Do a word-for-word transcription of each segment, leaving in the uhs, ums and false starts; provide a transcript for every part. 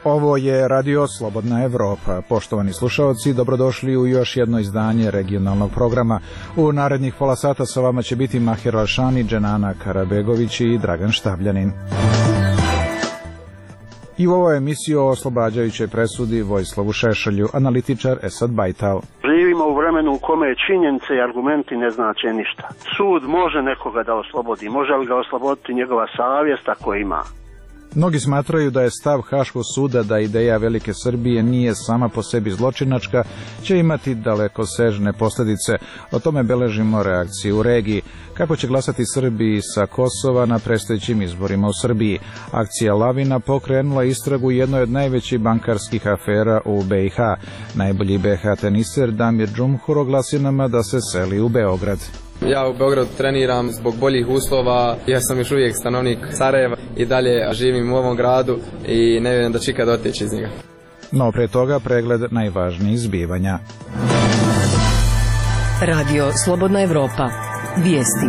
Ovo je Radio Slobodna Evropa. Poštovani slušaoci, dobrodošli u još jedno izdanje regionalnog programa. U narednih pola sata sa vama će biti Mahir Alšani, Dženana Karabegović i Dragan Štabljanin. I u ovoj emisiji o oslobađajućoj presudi Vojislavu Šešelju, analitičar Esad Bajtal. Živimo u vremenu u kome činjenice i argumenti ne znače ništa. Sud može nekoga da oslobodi, može li ga osloboditi njegova savjest ako ima. Mnogi smatraju da je stav Haškog suda da ideja Velike Srbije nije sama po sebi zločinačka, će imati dalekosežne posljedice. O tome beležimo reakciju u regiji. Kako će glasati Srbi sa Kosova na predstojećim izborima u Srbiji? Akcija Lavina pokrenula istragu jednoj od najvećih bankarskih afera u B i H. Najbolji B i H teniser Damir Džumhur oglasio nama da se seli u Beograd. Ja u Beogradu treniram zbog boljih uslova, ja sam još uvijek stanovnik Sarajeva i dalje živim u ovom gradu i ne vjerujem da ću ikad otići iz njega. No pre toga pregled najvažnijih zbivanja. Radio Slobodna Evropa. Vijesti.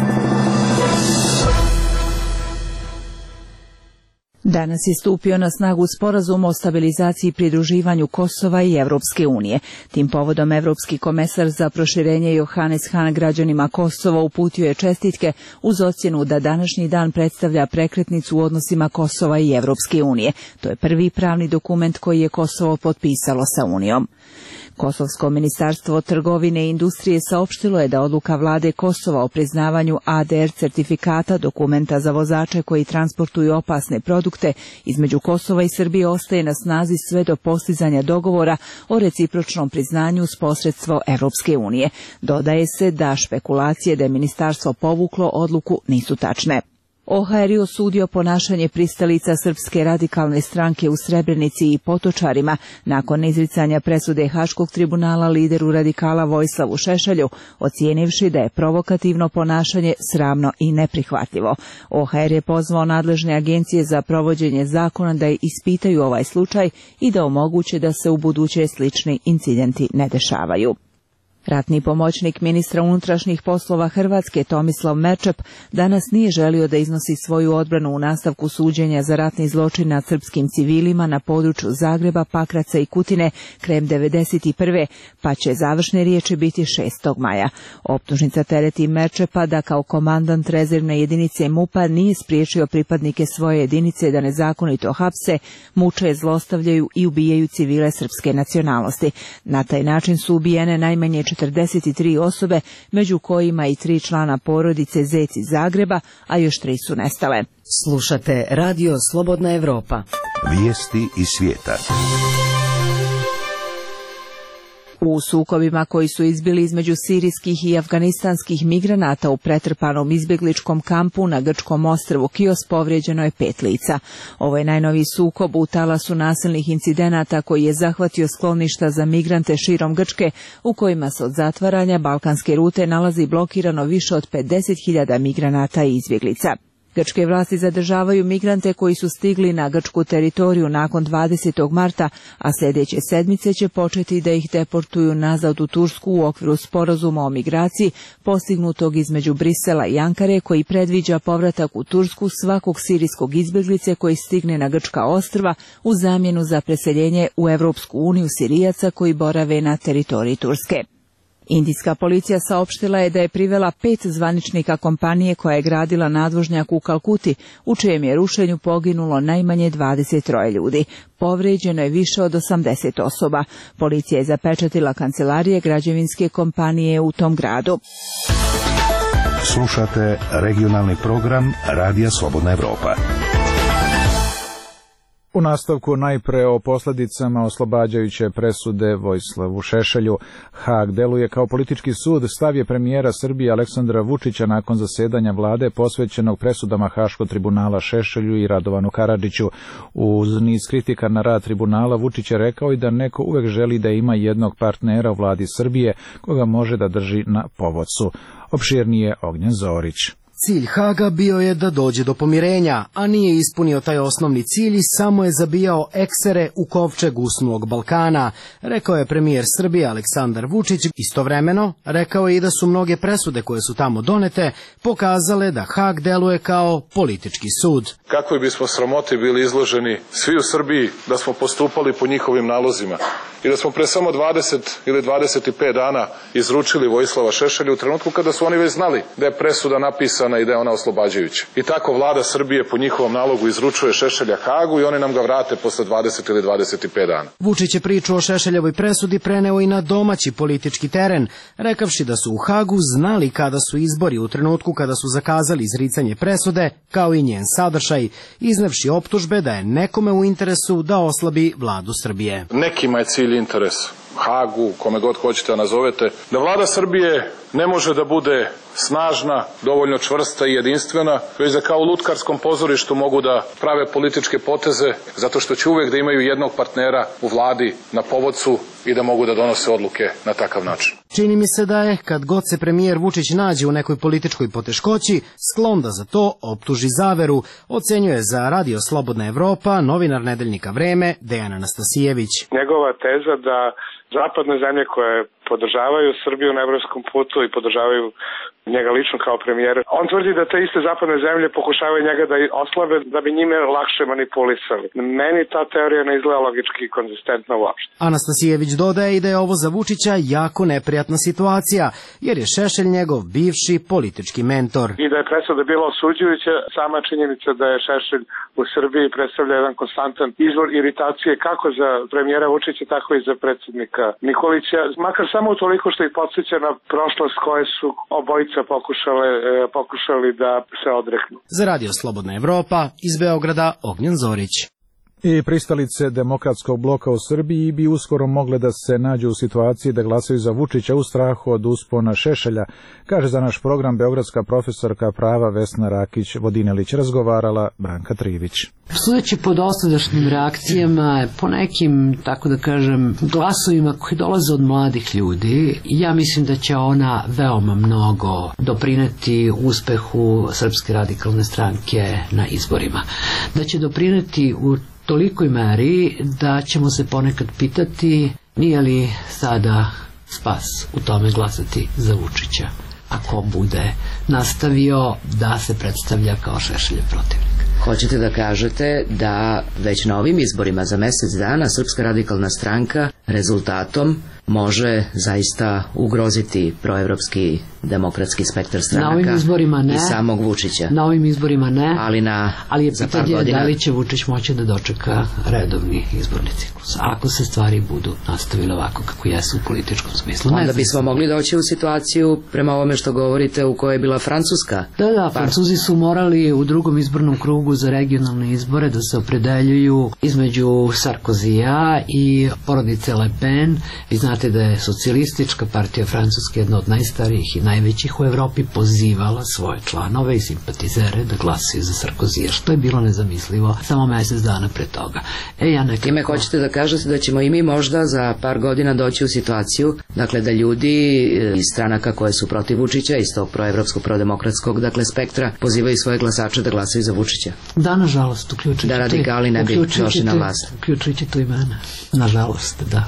Danas je stupio na snagu sporazum o stabilizaciji i pridruživanju Kosova i Evropske unije. Tim povodom Evropski komesar za proširenje Johannes Hahn građanima Kosova uputio je čestitke uz ocjenu da današnji dan predstavlja prekretnicu u odnosima Kosova i Evropske unije. To je prvi pravni dokument koji je Kosovo potpisalo sa Unijom. Kosovsko ministarstvo trgovine i industrije saopštilo je da odluka vlade Kosova o priznavanju A D R certifikata, dokumenta za vozače koji transportuju opasne produkte, između Kosova i Srbije ostaje na snazi sve do postizanja dogovora o recipročnom priznanju s posredstvo Evropske unije. Dodaje se da špekulacije da je ministarstvo povuklo odluku nisu tačne. O H R je osudio ponašanje pristalica Srpske radikalne stranke u Srebrenici i Potočarima nakon izricanja presude Haškog tribunala lideru radikala Vojislavu Šešelju, ocijenivši da je provokativno ponašanje sramno i neprihvatljivo. O H R je pozvao nadležne agencije za provođenje zakona da ispitaju ovaj slučaj i da omoguće da se u buduće slični incidenti ne dešavaju. Ratni pomoćnik ministra unutrašnjih poslova Hrvatske Tomislav Merčep danas nije želio da iznosi svoju odbranu u nastavku suđenja za ratni zločin nad srpskim civilima na području Zagreba, Pakraca i Kutine krajem devedeset prve, pa će završne riječi biti šestog maja. Optužnica tereti Merčepa da kao komandant rezervne jedinice MUP-a nije spriječio pripadnike svoje jedinice da nezakonito hapse, muče, zlostavljaju i ubijaju civile srpske nacionalnosti. Na taj način su ubijene najmanje četrdeset tri osobe, među kojima i tri člana porodice Zec iz Zagreba, a još tri su nestale. Slušate Radio Slobodna Evropa. Vijesti iz svijeta. U sukobima koji su izbili između sirijskih i afganistanskih migranata u pretrpanom izbjegličkom kampu na grčkom ostrvu Kios povrijeđeno je pet lica. Ovo je najnoviji sukob u talasu nasilnih incidenata koji je zahvatio skloništa za migrante širom Grčke, u kojima se od zatvaranja balkanske rute nalazi blokirano više od pedeset hiljada migranata i izbjeglica. Grčke vlasti zadržavaju migrante koji su stigli na grčku teritoriju nakon dvadesetog marta, a sljedeće sedmice će početi da ih deportuju nazad u Tursku u okviru sporazuma o migraciji postignutog između Brisela i Ankare, koji predviđa povratak u Tursku svakog sirijskog izbjeglice koji stigne na grčka ostrva u zamjenu za preseljenje u Evropsku uniju Sirijaca koji borave na teritoriji Turske. Indijska policija saopštila je da je privela pet zvaničnika kompanije koja je gradila nadvožnjak u Kalkuti, u čijem je rušenju poginulo najmanje dvadeset troje ljudi. Povrijeđeno je više od osamdeset osoba. Policija je zapečatila kancelarije građevinske kompanije u tom gradu. Slušate regionalni program Radija Slobodna Evropa. U nastavku najpre o posljedicama oslobađajuće presude Vojislavu Šešelju. Haag deluje kao politički sud, stav je premijera Srbije Aleksandra Vučića nakon zasedanja vlade posvećenog presudama Haškog tribunala Šešelju i Radovanu Karadžiću. Uz niz kritika na rad tribunala, Vučić je rekao i da neko uvek želi da ima jednog partnera u vladi Srbije koga može da drži na povodcu. Opširnije Ognjen Zorić. Cilj Haga bio je da dođe do pomirenja, a nije ispunio taj osnovni cilj i samo je zabijao eksere u kovčeg usnulog Balkana, rekao je premijer Srbije Aleksandar Vučić. Istovremeno, rekao je i da su mnoge presude koje su tamo donete pokazale da Hag deluje kao politički sud. Kakvoj bismo sramoti bili izloženi svi u Srbiji da smo postupali po njihovim nalozima i da smo pre samo dvadeset ili dvadeset pet dana izručili Vojislava Šešelja u trenutku kada su oni već znali da je presuda napisana i da je ona oslobađajuća. I tako vlada Srbije po njihovom nalogu izručuje Šešelja Hagu i oni nam ga vrate posle dvadeset ili dvadeset pet dana. Vučić je priču o Šešeljevoj presudi preneo i na domaći politički teren, rekavši da su u Hagu znali kada su izbori u trenutku kada su zakazali izricanje presude, kao i njen sadržaj, iznevši optužbe da je nekome u interesu da oslabi vladu Srbije. Nekima je cilj interes, Hagu, kome god hoćete da nazovete, da vlada Srbije ne može da bude snažna, dovoljno čvrsta i jedinstvena, već da kao u lutkarskom pozorištu mogu da prave političke poteze, zato što će uvek da imaju jednog partnera u vladi na povodcu i da mogu da donose odluke na takav način. Čini mi se da je, kad god se premijer Vučić nađe u nekoj političkoj poteškoći, sklon da za to optuži zaveru, ocenjuje za Radio Slobodna Evropa novinar nedeljnika Vreme Dejan Anastasijević. Njegova teza da zapadne zemlje koje podržavaju Srbiju na evropskom putu i podržavaju njega lično kao premijera, on tvrdi da te iste zapadne zemlje pokušavaju njega da oslabe da bi njime lakše manipulisali. Meni ta teorija ne izgleda logički i konzistentno uopšte. Anastasijević dodaje i da je ovo za Vučića jako neprijatna situacija, jer je Šešelj njegov bivši politički mentor. I da je presuda bila osuđujuća, sama činjenica da je Šešelj u Srbiji predstavlja jedan konstantan izvor iritacije kako za premijera Vučića, tako i za predsjednika Nikolića, makar samo toliko što ih podsjeća na prošlost koje su obojica pokušale, pokušali da se odreknu. Za Radio Slobodna Evropa iz Beograda Ognjen Zorić. I pristalice demokratskog bloka u Srbiji bi uskoro mogle da se nađu u situaciji da glasaju za Vučića u strahu od uspona Šešelja, kaže za naš program beogradska profesorka prava Vesna Rakić-Vodinelić, razgovarala Branka Trivić. Sudeći po dosadašnjim reakcijama, po nekim, tako da kažem, glasovima koji dolaze od mladih ljudi, ja mislim da će ona veoma mnogo doprineti uspehu Srpske radikalne stranke na izborima. Da će doprineti u tolikoj meri da ćemo se ponekad pitati nije li sada spas u tome glasati za Vučića, ako bude nastavio da se predstavlja kao Šešeljev protivnik. Hoćete da kažete da već na ovim izborima za mesec dana Srpska radikalna stranka rezultatom može zaista ugroziti proevropski demokratski spektar stranaka i samog Vučića. Na ovim izborima ne, ali, na, ali je pitanje da li će Vučić moći da dočeka redovni izborni ciklus, ako se stvari budu nastavile ovako kako jesu u političkom smislu. Onda bismo mogli doći u situaciju, prema ovome što govorite, u kojoj je bila Francuska. Da, da, Francuzi su morali u drugom izbornom krugu za regionalne izbore da se opredeljuju između Sarkozija i porodice Le Pen. Vi znate da je socijalistička partija Francuske, jedna od najstarijih i najvećih u Evropi, pozivala svoje članove i simpatizere da glasaju za Sarkozija, što je bilo nezamislivo samo mesec dana pre toga. E, ja nekako... Time hoćete da kažete da ćemo i mi možda za par godina doći u situaciju, dakle, da ljudi iz stranaka koje su protiv Vučića, iz tog proevropskog, prodemokratskog, dakle, spektra, pozivaju svoje glasače da glasaju za Vučića. Da, nažalost, uključujući da radikali ne bi došli na vlast. Uključujući to i mene. Nažalost, da.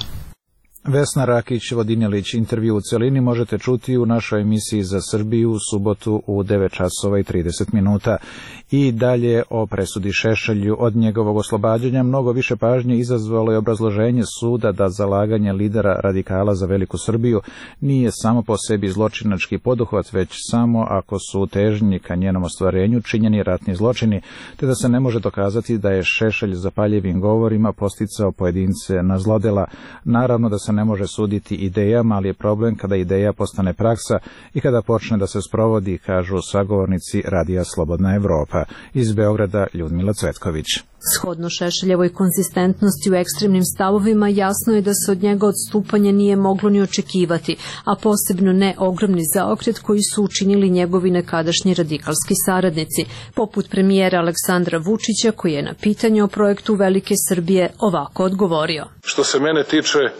Vesna Rakić-Vodinelić, intervju u celini možete čuti u našoj emisiji za Srbiju u subotu u devet časova i trideset minuta. I dalje o presudi Šešelju. Od njegovog oslobađanja mnogo više pažnje izazvalo je obrazloženje suda da zalaganje lidera radikala za veliku Srbiju nije samo po sebi zločinački poduhvat, već samo ako su u težnji ka njenom ostvarenju činjeni ratni zločini, te da se ne može dokazati da je Šešelj zapaljivim govorima posticao pojedince na zlodela. Naravno da se ne može suditi idejama, ali je problem kada ideja postane praksa i kada počne da se sprovodi, kažu sagovornici Radija Slobodna Evropa. Iz Beograda Ljudmila Cvetković. Shodno Šešeljevoj konzistentnosti u ekstremnim stavovima, jasno je da se od njega odstupanje nije moglo ni očekivati, a posebno ne ogromni zaokret koji su učinili njegovi nekadašnji radikalski saradnici, poput premijera Aleksandra Vučića, koji je na pitanje o projektu Velike Srbije ovako odgovorio. Što se mene tiče,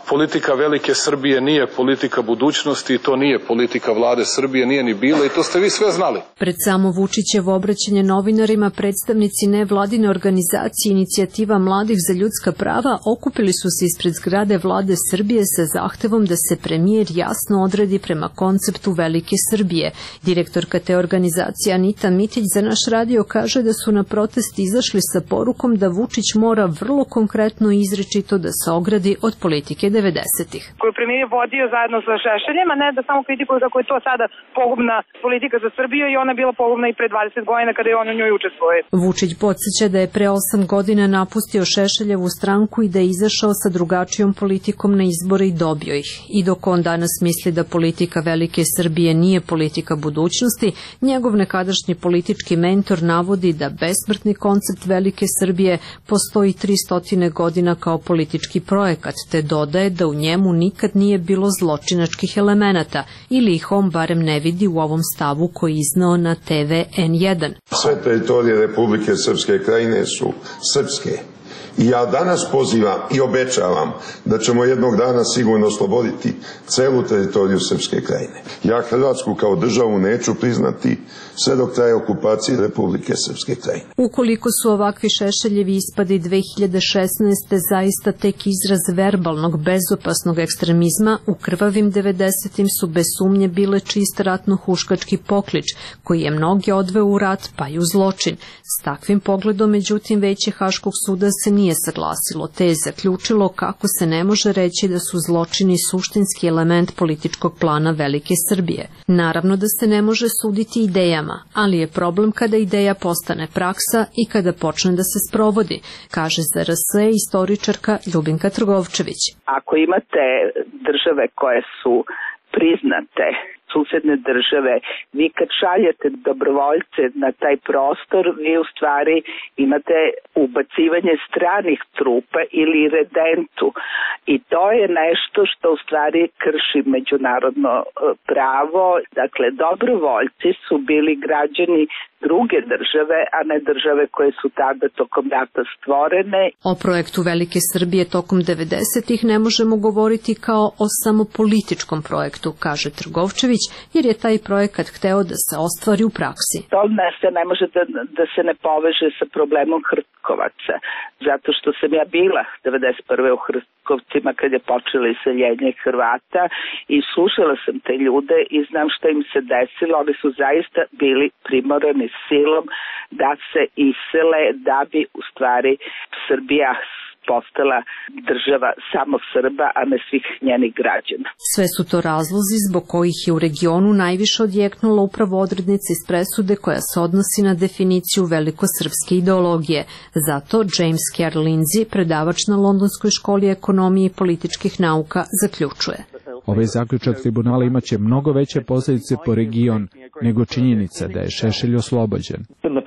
Politika velike Srbije nije politika budućnosti i to nije politika vlade Srbije, nije ni bila i to ste vi sve znali. Pred samo Vučićevo obraćanje novinarima, predstavnici nevladine organizacije Inicijativa mladih za ljudska prava okupili su se ispred zgrade vlade Srbije sa zahtevom da se premijer jasno odredi prema konceptu velike Srbije. Direktorka te organizacije Anita Mitić za naš radio kaže da su na protest izašli sa porukom da Vučić mora vrlo konkretno i izričito da se ogradi od politike devedesetih. Koju premijer je vodio zajedno sa Šešeljem, a ne da samo kritikuju kako je to sada pogubna politika za Srbiju i ona je bila pogubna i pre dvadeset godina kada je on u njoj učestvovao. Vučić podsjeća da je pre osam godina napustio Šešeljevu stranku i da je izašao sa drugačijom politikom na izbore i dobio ih. I dok on danas misli da politika velike Srbije nije politika budućnosti, njegov nekadašnji politički mentor navodi da besmrtni koncept velike Srbije postoji tristo godina kao politički projekat, te dodaje da u njemu nikad nije bilo zločinačkih elemenata, ili ih on barem ne vidi u ovom stavu koji iznao na te ve en jedan. Sve teritorije Republike Srpske krajine su srpske. I ja danas pozivam i obećavam da ćemo jednog dana sigurno osloboditi celu teritoriju Srpske krajine. Ja Hrvatsku kao državu neću priznati sve dok traje okupacija Republike Srpske krajine. Ukoliko su ovakvi Šešeljevi ispadi dve hiljade šesnaeste. zaista tek izraz verbalnog, bezopasnog ekstremizma, u krvavim devedesetim su bez sumnje bile čist ratno-huškački poklič, koji je mnoge odveo u rat pa i u zločin. S takvim pogledom, međutim, Veće Haškog suda se nije nije saglasilo, te je zaključilo kako se ne može reći da su zločini suštinski element političkog plana velike Srbije. Naravno da se ne može suditi idejama, ali je problem kada ideja postane praksa i kada počne da se sprovodi, kaže za er es istoričarka Ljubinka Trgovčević. Ako imate države koje su priznate, susedne države, vi kad šaljete dobrovoljce na taj prostor, vi u stvari imate ubacivanje stranih trupa ili redentu i to je nešto što u stvari krši međunarodno pravo. Dakle, dobrovoljci su bili građani druge države, a ne države koje su tada tokom rata stvorene. O projektu Velike Srbije tokom devedesetih ne možemo govoriti kao o samo političkom projektu, kaže Trgovčević, jer je taj projekat hteo da se ostvari u praksi. To ne, se ne može da, da se ne poveže sa problemom Hrtkovaca, zato što sam ja bila devedeset prve u Hrtkovcima kad je počelo iseljenje Hrvata i slušala sam te ljude i znam šta im se desilo. Oni su zaista bili primorani silom da se isele da bi u stvari Srbija postala država samo Srba, a ne svih njenih građana. Sve su to razlozi zbog kojih je u regionu najviše odjeknula upravo odrednica iz presude koja se odnosi na definiciju velikosrpske ideologije. Zato James Kerr Lindsay, predavač na Londonskoj školi ekonomije i političkih nauka, zaključuje. Ovaj zaključak tribunala imaće mnogo veće posljedice po region nego činjenica da je Šešelj oslobođen.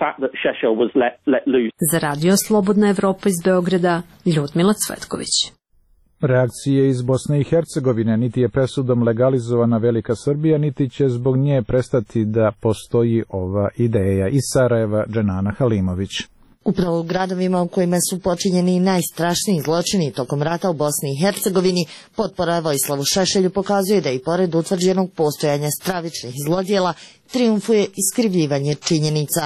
Za radio Slobodna Evropa iz Beograda, Ljudmila Cvetković. Reakcije iz Bosne i Hercegovine: niti je presudom legalizovana Velika Srbija, niti će zbog nje prestati da postoji ova ideja. Iz Sarajeva, Dženana Halimović. Upravo u gradovima u kojima su počinjeni najstrašniji zločini tokom rata u Bosni i Hercegovini, potpora Vojislavu Šešelju pokazuje da i pored utvrđenog postojanja stravičnih zlodjela trijumfuje iskrivljivanje činjenica.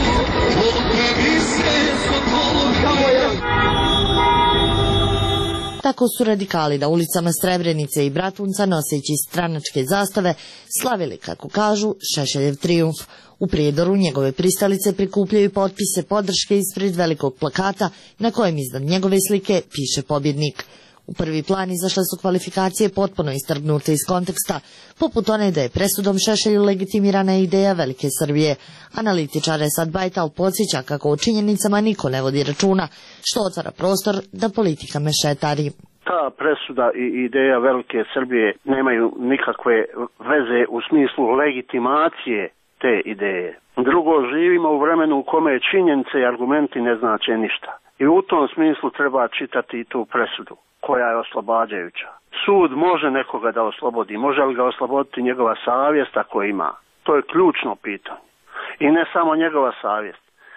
Tako su radikali na ulicama Srebrenice i Bratunca, noseći stranačke zastave, slavili, kako kažu, Šešeljev trijumf. U Prijedoru njegove pristalice prikupljaju potpise podrške ispred velikog plakata na kojem iznad njegove slike piše pobjednik. U prvi plan izašle su kvalifikacije potpuno istrgnute iz konteksta, poput one da je presudom Šešelju legitimirana ideja Velike Srbije. Analitičar Esad Bajtal podsjeća kako o činjenicama niko ne vodi računa, što otvara prostor da politika mešetari. Ta presuda i ideja Velike Srbije nemaju nikakve veze u smislu legitimacije te ideje. Drugo, živimo u vremenu u kome činjenice i argumenti ne znače ništa. I u tom smislu treba čitati i tu presudu, koja je oslobađajuća. Sud može nekoga da oslobodi, može li ga osloboditi njegova savjest ako ima? To je ključno pitanje. I ne samo njegova savjest,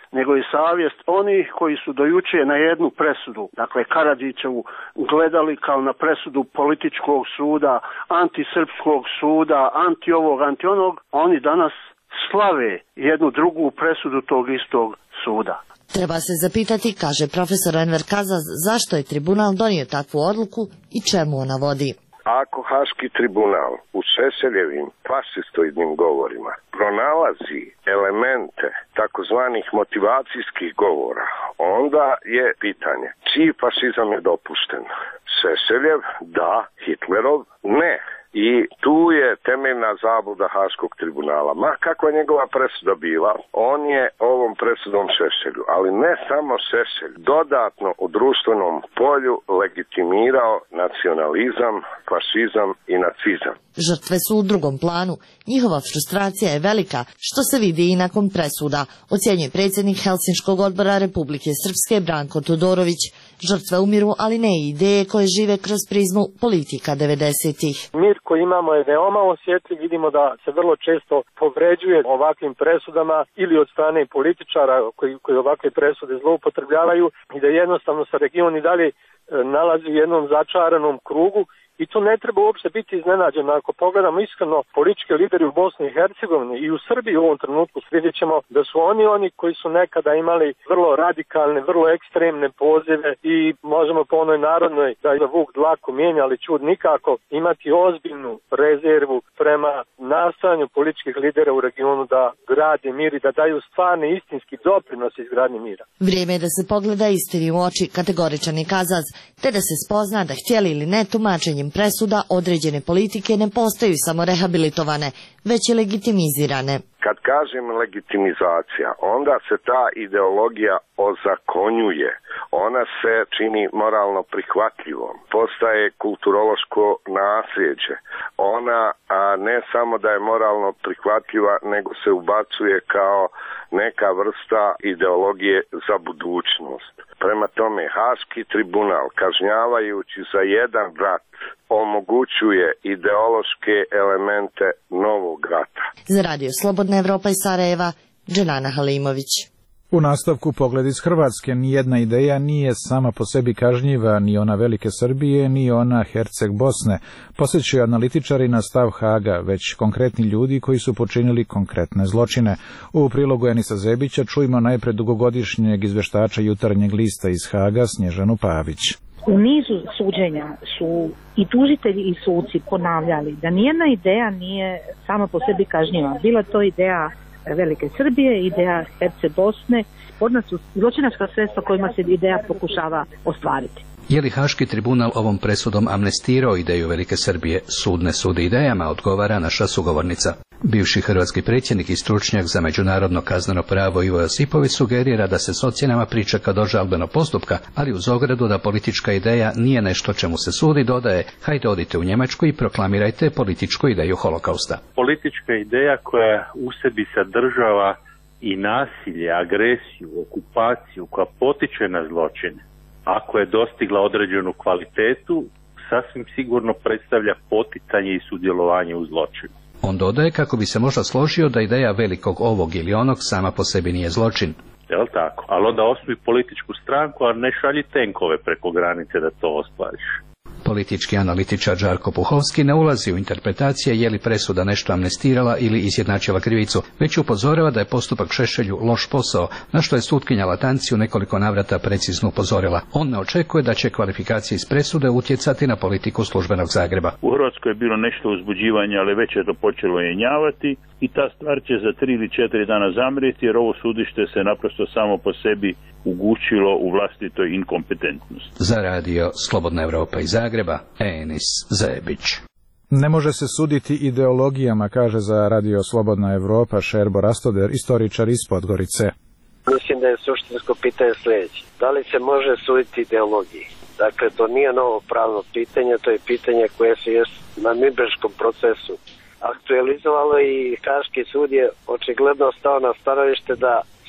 nego i savjest onih koji su dojuče na jednu presudu, dakle Karadžićevu, gledali kao na presudu političkog suda, antisrpskog suda, anti ovog, anti onog. Oni danas slave jednu drugu presudu tog istog suda. Treba se zapitati, kaže profesor Enver Kazaz, zašto je tribunal donio takvu odluku i čemu ona vodi. Ako Haški tribunal u Šešeljevim fašistoidnim govorima pronalazi elemente takozvanih motivacijskih govora, onda je pitanje čiji fašizam je dopušten. Šešeljev da, Hitlerov ne. I tu je temeljna zabluda Haškog tribunala. Ma kakva njegova presuda bila, on je ovom presudom Šešelju, ali ne samo Šešelj, dodatno u društvenom polju legitimirao nacionalizam, fašizam i nacizam. Žrtve su u drugom planu. Njihova frustracija je velika, što se vidi i nakon presuda, ocjenjuje predsjednik Helsinškog odbora Republike Srpske Branko Todorović. Žrtve umiru, ali ne i ideje koje žive kroz prizmu politika devedesetih. Mir koji imamo je veoma osjetljiv, vidimo da se vrlo često povređuje ovakvim presudama ili od strane političara koji, koji ovakve presude zloupotrebljavaju i da jednostavno se region i dalje nalazi u jednom začaranom krugu. I tu ne treba uopšte biti iznenađeno. Ako pogledamo iskreno, politički lideri u Bosni i Hercegovini i u Srbiji u ovom trenutku vidjet ćemo da su oni oni koji su nekada imali vrlo radikalne, vrlo ekstremne pozive i možemo po onoj narodnoj da je vuk dlaku mijenja, ali čud nikako imati ozbiljnu rezervu prema nastojanju političkih lidera u regionu da grade mir i da daju stvarni istinski doprinos izgradnji mira. Vrijeme je da se pogleda istini u oči, kategoričan je Kazaz, te da se spozna da htjeli ili ne tumačenjem presuda određene politike ne postaju samo rehabilitovane, već i legitimizirane. Kad kažem legitimizacija, onda se ta ideologija ozakonjuje. Ona se čini moralno prihvatljivom. Postaje kulturološko nasljeđe. Ona a ne samo da je moralno prihvatljiva, nego se ubacuje kao neka vrsta ideologije za budućnost. Prema tome, Haški tribunal, kažnjavajući za jedan rat, omogućuje ideološke elemente novog rata. Za Radio Slobodna Evropa iz Sarajeva, Dženana Halimović. U nastavku pogled iz Hrvatske. Nijedna ideja nije sama po sebi kažnjiva, ni ona Velike Srbije, ni ona Herceg Bosne. Posjećaju analitičari na stav Haga, već konkretni ljudi koji su počinili konkretne zločine. U prilogu Enisa Zebića čujmo najpred dugogodišnjeg izveštača Jutarnjeg lista iz Haga, Snježanu Pavić. U nizu suđenja su i tužitelji i suci ponavljali da nijedna ideja nije sama po sebi kažnjiva. Bila to ideja Velike Srbije, ideja Herceg Bosne, odnos su zločinačka sredstva kojima se ideja pokušava ostvariti. Je li Haški tribunal ovom presudom amnestirao ideju Velike Srbije? Sud ne sudi idejama, odgovara naša sugovornica. Bivši hrvatski predsjednik i stručnjak za međunarodno kazneno pravo Ivo Josipović sugerira da se s ocjenama pričeka do žalbenog postupka, ali uz ogradu da politička ideja nije nešto čemu se sudi, dodaje: hajde odite u Njemačku i proklamirajte političku ideju holokausta. Politička ideja koja u sebi sadržava i nasilje, agresiju, okupaciju, koja potiče na zločine, ako je dostigla određenu kvalitetu, sasvim sigurno predstavlja poticanje i sudjelovanje u zločinu. On dodaje kako bi se možda složio da ideja velikog ovog ili onog sama po sebi nije zločin. Jel tako? Ali onda osnuj političku stranku, a ne šalji tenkove preko granice da to ostvariš. Politički analitičar Žarko Puhovski ne ulazi u interpretacije je li presuda nešto amnestirala ili izjednačila krivicu, već upozorava da je postupak Šešelju loš posao, na što je sutkinja Latanci u nekoliko navrata precizno upozorila. On ne očekuje da će kvalifikacije iz presude utjecati na politiku službenog Zagreba. U Hrvatskoj je bilo nešto uzbuđivanja, ali već je to počelo jenjavati i ta stvar će za tri ili četiri dana zamrijeti, jer ovo sudište se naprosto samo po sebi ugušilo u vlastitoj inkompetentnosti. Za Radio Slobodna Evropa iz Zagreba, Enis Zebić. Ne može se suditi ideologijama, kaže za Radio Slobodna Evropa Šerbo Rastoder, istoričar iz Podgorice. Mislim da je suštinsko pitanje sljedeće. Da li se može suditi ideologiji? Dakle, to nije novo pravno pitanje, to je pitanje koje se je na Nürnberškom procesu aktualizovalo i Haški sud je očigledno stao na stanovište da se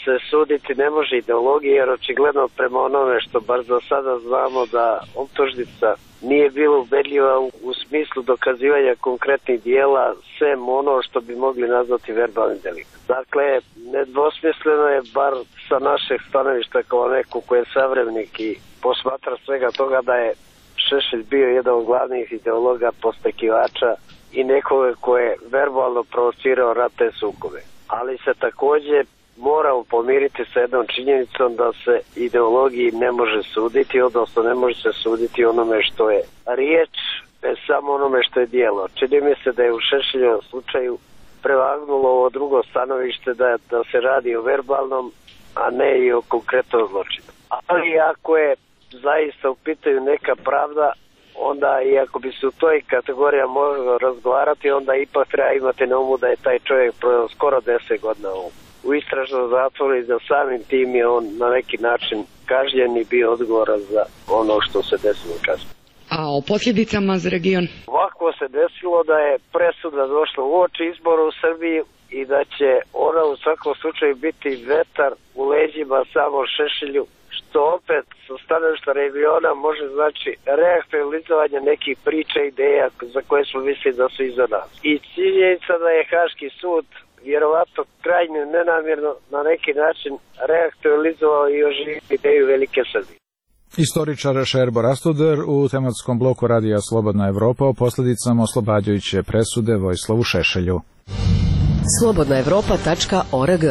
se suditi ne može ideologija, jer očigledno prema onome što bar za sada znamo da optužnica nije bila ubedljiva u, u smislu dokazivanja konkretnih dijela, sem ono što bi mogli nazvati verbalnim deliktom. Dakle, nedvosmisleno je, bar sa našeg stanovišta kao neko ko je savremenik i posmatra svega toga, da je Šešelj bio jedan od glavnih ideologa, postekivača i nekoga ko je verbalno provocirao ratne sukobe. Ali se također moramo pomiriti sa jednom činjenicom da se ideologiji ne može suditi, odnosno ne može se suditi onome što je riječ, ne samo onome što je dijelo. Čini mi se da je u Šešeljevom slučaju prevagnulo ovo drugo stanovište da, da se radi o verbalnom, a ne i o konkretnom zločinu. Ali ako je zaista u pitanju neka pravda, onda i ako bi se u toj kategoriji moglo razgovarati, onda ipak treba imati na umu da je taj čovjek proveo skoro deset godina u, u istražnom zatvoru i da samim tim je on na neki način kažnjen i bio odgovoran za ono što se desilo kasnije. A o posljedicama za region? Ovako se desilo da je presuda došla u oči izbora u Srbiji i da će ona u svakom slučaju biti vetar u leđima samo Šešelju, što opet sa stanovišta regiona može znači reaktualizovanje nekih priča i ideja za koje smo mislili da su iza nas. I činjenica da je Haški sud vjerovatno krajnje nenamjerno na neki način reaktualizovao i oživio ideju Velike Srbije. Istoričar Šerbo Rastuder u tematskom bloku Radija Slobodna Evropa o posljedicama oslobađajuće presude Vojislavu Šešelju. slobodna evropa tačka org.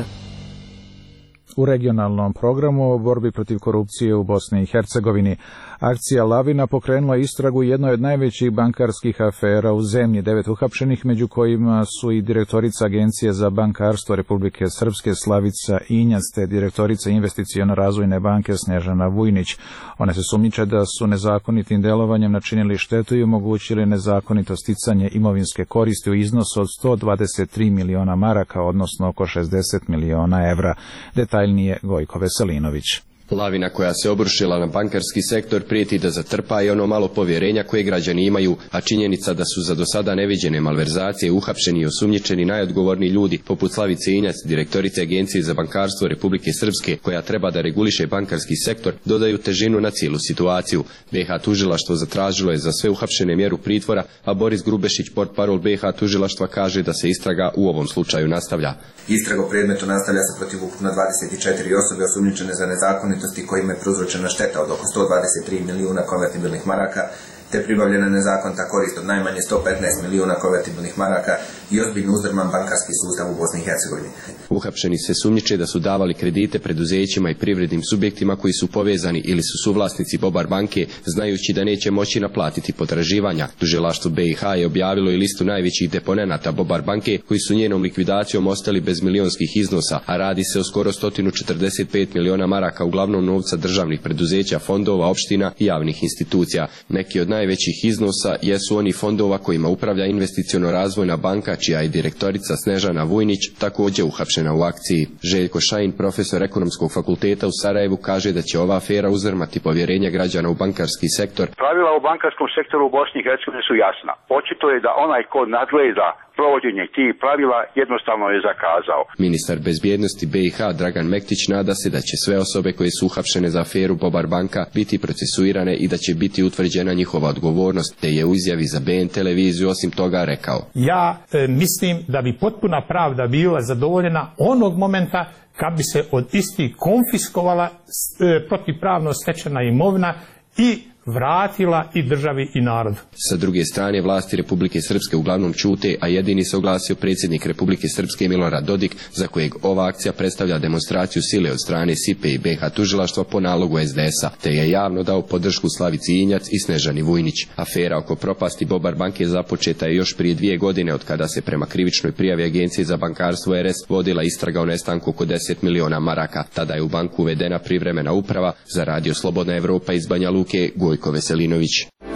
U regionalnom programu o borbi protiv korupcije u Bosni i Hercegovini. Akcija Lavina pokrenula istragu jednoj od najvećih bankarskih afera u zemlji. Devet uhapšenih, među kojima su i direktorica Agencije za bankarstvo Republike Srpske Slavica Injac te direktorica Investiciono-razvojne banke Snežana Vujnić. One se sumnjiče da su nezakonitim delovanjem načinili štetu i omogućili nezakonito sticanje imovinske koristi u iznosu od sto dvadeset tri miliona maraka, odnosno oko šezdeset miliona evra. Detaljnije Gojko Veselinović. Lavina koja se obrušila na bankarski sektor prijeti da zatrpa i ono malo povjerenja koje građani imaju, a činjenica da su za do sada neviđene malverzacije uhapšeni i osumnjičeni najodgovorniji ljudi poput Slavice Injac, direktorice Agencije za bankarstvo Republike Srpske, koja treba da reguliše bankarski sektor, dodaju težinu na cijelu situaciju. be ha tužilaštvo zatražilo je za sve uhapšene mjeru pritvora, a Boris Grubešić, portparol be ha tužilaštva, kaže da se istraga u ovom slučaju nastavlja. Istraga o predmetu nastavlja se protiv ukupno dvadeset četiri osobe osumnjičene za nezakonitosti kojima je prouzročena šteta od oko sto dvadeset tri milijuna konvertibilnih maraka, te pribavljena nezakonita korist od najmanje sto petnaest milijuna konvertibilnih maraka i ozbiljno uzdrman bankarski sustav u Bosni i Hercegovini. Uhapšeni se sumnjiče da su davali kredite preduzećima i privrednim subjektima koji su povezani ili su suvlasnici Bobar banke, znajući da neće moći naplatiti potraživanja. Tužilaštvo be i ha je objavilo i listu najvećih deponenata Bobar banke koji su njenom likvidacijom ostali bez milionskih iznosa, a radi se o skoro sto četrdeset pet miliona maraka uglavnom novca državnih preduzeća, fondova, opština i javnih institucija. Neki od najvećih iznosa jesu oni fondova kojima upravlja Investiciono-razvojna banka, čija je direktorica Snežana Vujnić također uhapšena u akciji. Željko Šajin, profesor ekonomskog fakulteta u Sarajevu, kaže da će ova afera uzdrmati povjerenje građana u bankarski sektor. Pravila u bankarskom sektoru u Bosni i Hercegovini su jasna. Očito je da onaj ko nadgleda provođenje tih pravila jednostavno je zakazao. Ministar bezbjednosti be i ha Dragan Mektić nada se da će sve osobe koje su uhapšene za aferu Bobar banka biti procesuirane i da će biti utvrđena njihova odgovornost, te je u izjavi za be en televiziju osim toga rekao: Ja e, mislim da bi potpuna pravda bila zadovoljena onog momenta kad bi se od istih konfiskovala e, protivpravno stečena imovina i vratila i državi i narodu. Sa druge strane, vlasti Republike Srpske uglavnom ćute, a jedini se oglasio predsjednik Republike Srpske Milorad Dodik, za kojeg ova akcija predstavlja demonstraciju sile od strane sipe i be ha tužilaštva po nalogu es de esa, te je javno dao podršku Slavici Injac i Snežani Vujnić. Afera oko propasti Bobar banke započeta je još prije dvije godine, od kada se prema krivičnoj prijavi Agencije za bankarstvo er es vodila istraga o nestanku oko deset miliona maraka. Tada je u banku uvedena privremena uprava. Za Radio Slobodna Evropa iz Banja Luke, Gojko Veselinović.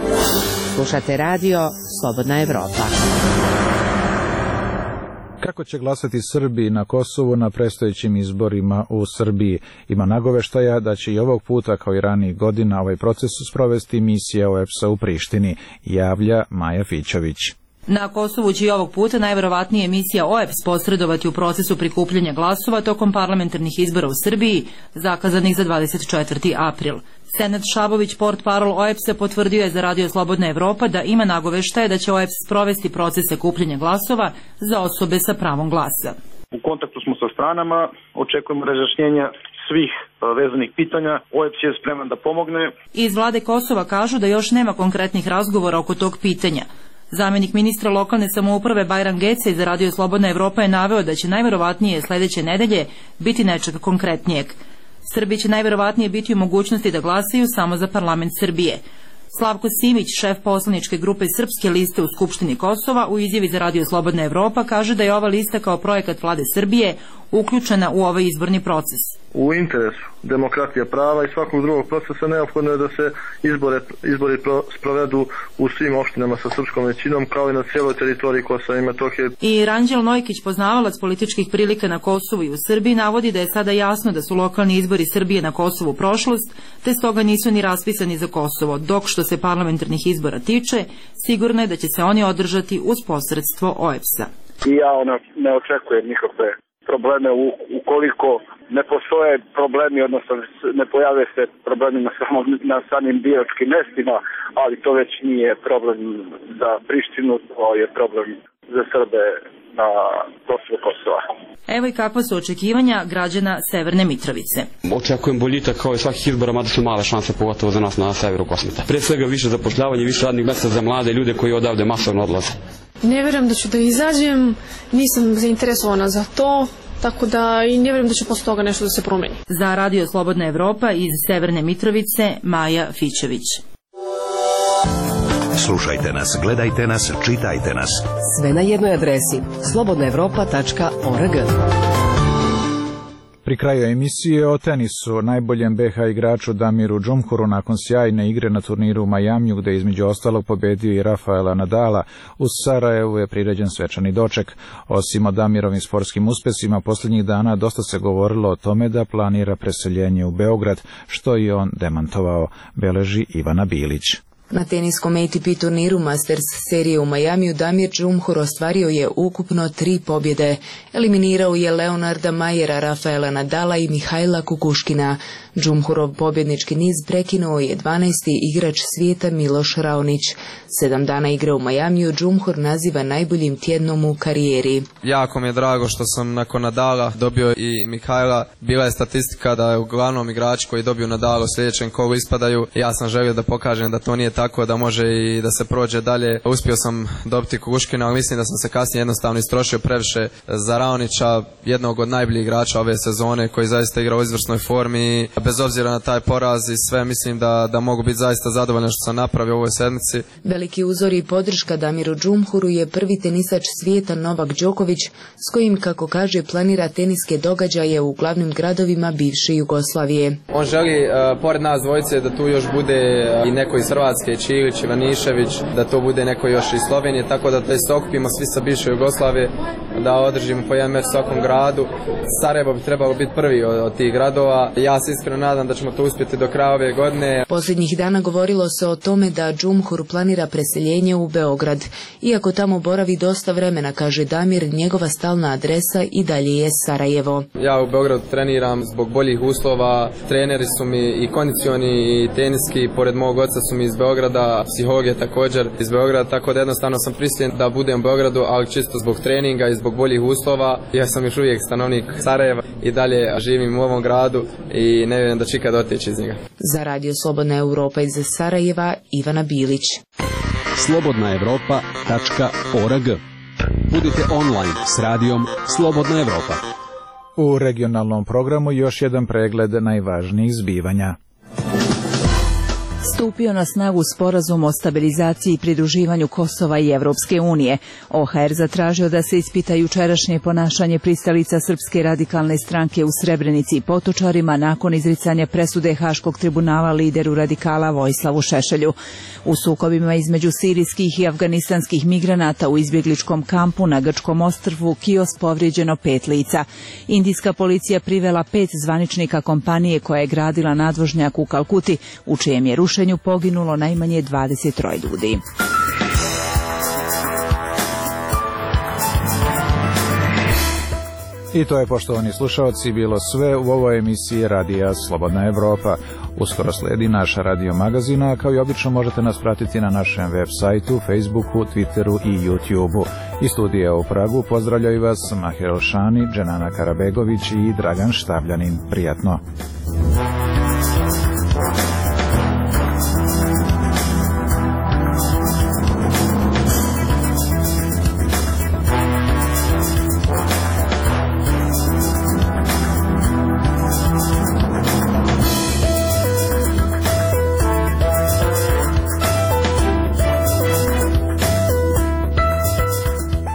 Slušate radio Slobodna Evropa. Kako će glasati Srbi na Kosovu na predstojećim izborima u Srbiji? Ima nagoveštaja da će i ovog puta, kao i ranijih godina, ovaj proces sprovesti misija o e pe es a u Prištini, javlja Maja Fićović. Na Kosovu će i ovog puta najverovatnije misija O E P S posredovati u procesu prikupljanja glasova tokom parlamentarnih izbora u Srbiji, zakazanih za dvadeset četvrti april. Senad Šabović, portparol O E P S-a, potvrdio je za Radio Slobodna Evropa da ima nagoveštaje da će O E P S sprovesti proces sakupljanja glasova za osobe sa pravom glasa. U kontaktu smo sa stranama, očekujemo razjašnjenja svih vezanih pitanja. O E P S je spreman da pomogne. Iz vlade Kosova kažu da još nema konkretnih razgovora oko tog pitanja. Zamenik ministra lokalne samouprave Bajram Gece za Radio Slobodna Evropa je naveo da će najverovatnije sledeće nedelje biti nečeg konkretnijeg. Srbi će najverovatnije biti u mogućnosti da glasaju samo za parlament Srbije. Slavko Simić, šef poslaničke grupe Srpske liste u Skupštini Kosova, u izjavi za Radio Slobodna Evropa kaže da je ova lista kao projekat vlade Srbije uključena u ovaj izborni proces. U interesu demokratije prava i svakog drugog procesa neophodno je da se izbore, izbori pro, sprovedu u svim opštinama sa srpskom većinom, kao i na cijeloj teritoriji Kosova i Metohije. I Ranđel Nojkić, poznavalac političkih prilika na Kosovu i u Srbiji, navodi da je sada jasno da su lokalni izbori Srbije na Kosovu prošlost, te stoga nisu ni raspisani za Kosovo, dok što se parlamentarnih izbora tiče, sigurno je da će se oni održati uz posredstvo O E P S-a. I ja ona ne očekujem nikakve probleme u, ukoliko ne postoje problemi, odnosno ne pojave se problemi na, samo, na samim biračkim mestima, ali to već nije problem za Prištinu, to je problem za Srbe na prostoru Kosova. Evo i kakva su očekivanja građana Severne Mitrovice. Očekujem boljitak kao i svakih izbora, mada su male šanse, pogotovo za nas na severu Kosmeta. Pre svega više zapošljavanje, više radnih mesta za mlade ljude koji odavde masovno odlaze. Ne verujem da ću da izađem, nisam zainteresovana za to, tako da i ne verujem da će posle toga nešto da se promeni. Za Radio Slobodna Evropa iz Severne Mitrovice, Maja Fićević. Slušajte nas, gledajte nas, čitajte nas. Sve na jednoj adresi slobodna evropa tačka org. Pri kraju emisije o tenisu, najboljem B H igraču Damiru Džumhuru nakon sjajne igre na turniru u Majamiju, gde je između ostalog pobedio i Rafaela Nadala, u Sarajevu je priređen svečani doček. Osim o Damirovim sportskim uspesima, posljednjih dana dosta se govorilo o tome da planira preseljenje u Beograd, što i on demantovao, beleži Ivana Bilić. Na teniskom A T P turniru Masters serije u Majamiju Damir Džumhur ostvario je ukupno tri pobjede. Eliminirao je Leonarda Majera, Rafaela Nadala i Mihajla Kukuškina. Džumhurov pobjednički niz prekinuo je dvanaesti igrač svijeta Miloš Raonić. Sedam dana igre u Majamiju Džumhur naziva najboljim tjednom u karijeri. Jako mi je drago što sam nakon Nadala dobio i Mihajla. Bila je statistika da je uglavnom igrači koji dobiju Nadala u sljedećem kolu ispadaju. Ja sam želio da pokažem da to nije tako, da može i da se prođe dalje. Uspio sam dobiti Kukuškina, ali mislim da sam se kasnije jednostavno istrošio previše za Raonića, jednog od najboljih igrača ove sezone koji zaista igra u izvrsnoj formi. Bez obzira na taj poraz i sve, mislim da, da mogu biti zaista zadovoljan što sam napravio u ovoj sedmici. Veliki uzor i podrška Damiru Džumhuru je prvi tenisač svijeta Novak Đoković, s kojim, kako kaže, planira teniske događaje u glavnim gradovima bivše Jugoslavije. On želi, uh, pored nas dvojice, da tu još bude uh, i neko iz Hrvatske, Čilić, Ivanišević, da to bude neko još iz Slovenije, tako da, da se okupimo svi sa bivše Jugoslavije, da održimo po jedan meč svakom gradu. Sarajevo bi trebalo biti prvi od, od tih gradova. Ja se iskreno nadam da ćemo to uspjeti do kraja ove godine. Posljednjih dana govorilo se o tome da Džumhur planira preseljenje u Beograd. Iako tamo boravi dosta vremena, kaže Damir, njegova stalna adresa i dalje je Sarajevo. Ja u Beogradu treniram zbog boljih uslova. Treneri su mi i kondicioni i teniski, pored mog oca su mi iz Beograda, psiholog je također iz Beograda, tako da jednostavno sam prisiljen da budem u Beogradu, ali čisto zbog treninga i zbog boljih uslova. Ja sam još uvijek stanovnik Sarajeva i dalje živim u ovom gradu i ne vjerujem da će ikad otići iz njega. Za Radio Slobodna Evropa iz Sarajeva, Ivana Bilić. slobodna evropa tačka org. Budite online s radijom Slobodna Evropa. U regionalnom programu još jedan pregled najvažnijih zbivanja. Stupio na snagu sporazum o stabilizaciji i pridruživanju Kosova i Evropske unije. O H R zatražio da se ispita jučerašnje ponašanje pristalica Srpske radikalne stranke u Srebrenici i Potočarima nakon izricanja presude Haškog tribunala lideru radikala Vojislavu Šešelju. U sukobima između sirijskih i afganistanskih migranata u izbjegličkom kampu na grčkom ostrvu Kios povrijeđeno pet lica. Indijska policija privela pet zvaničnika kompanije koja je gradila nadvožnjak u Kalkuti, u čijem je rušenju poginulo najmanje dvadeset troje ljudi. I to je, poštovani slušalci, bilo sve u ovoj emisiji Radija Slobodna Evropa. Uskoro sledi naša radio magazina, kao i obično možete nas pratiti na našem web sajtu, Facebooku, Twitteru i YouTubeu. Iz studija u Pragu pozdravljaju vas Mahir Elšani, Dženana Karabegović i Dragan Štabljanin. Prijatno.